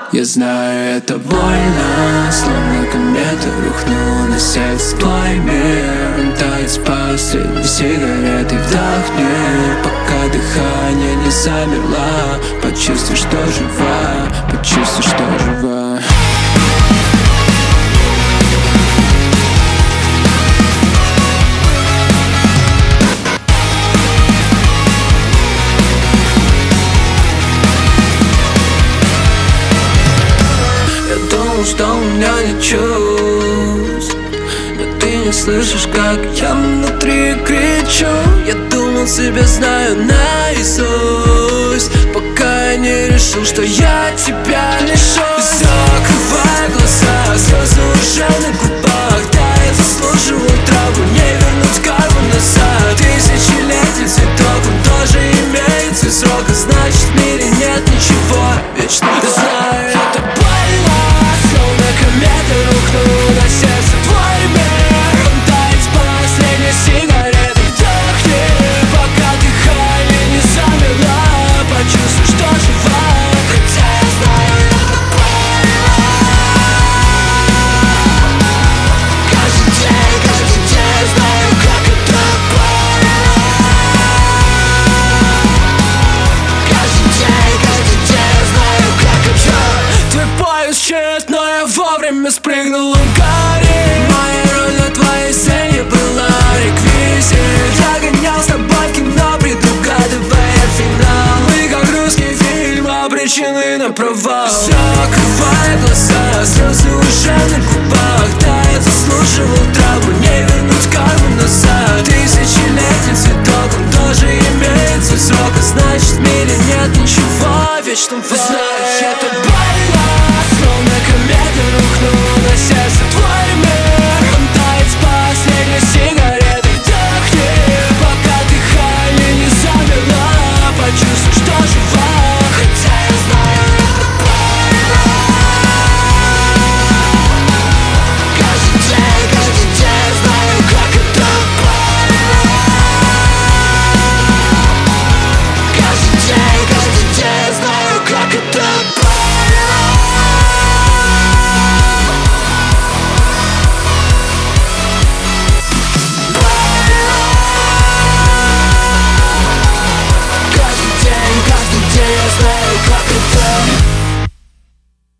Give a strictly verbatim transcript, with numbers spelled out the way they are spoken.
Я знаю, это больно, словно комета рухнула на сердце. Твой мир, он тает с последней сигаретой. Вдохни, пока дыхание не замерло. Почувствуй, что жива, почувствуй, что жива. Что у меня нет чувств, но ты не слышишь, как я внутри кричу. Я думал, себя знаю наизусть, пока я не решил, что я тебя лишу. Закрывай глаза, слезы уже на губах. Да, я заслуживаю травму, не вернуть карму назад. Тысячелетний цветок, он тоже имеет свой срок, а значит в мире нет ничего вечного. Ты знаешь, это больно, комета рухнула на сердце. Твой мир, он тает с последней сигаретой. Вдохни, пока дыхание не замерло. Почувствуй, что жива, хотя я знаю, это больно. Каждый день, каждый день знаю, как это больно. Каждый день, каждый день знаю, как это. Твой поезд исчез, но я вовремя спрыгнул в горе. Моя роль на твоей сцене была реквизит. Я гонял с тобой в кино, предугадывая финал. Мы как русский фильм обречены на провал. Закрывай глаза, слезы уже на губах. Да, я заслуживал травму, не вернуть карму назад. Тысячелетний цветок, он тоже имеет свой срок, а значит в мире нет ничего вечного. Знаешь, это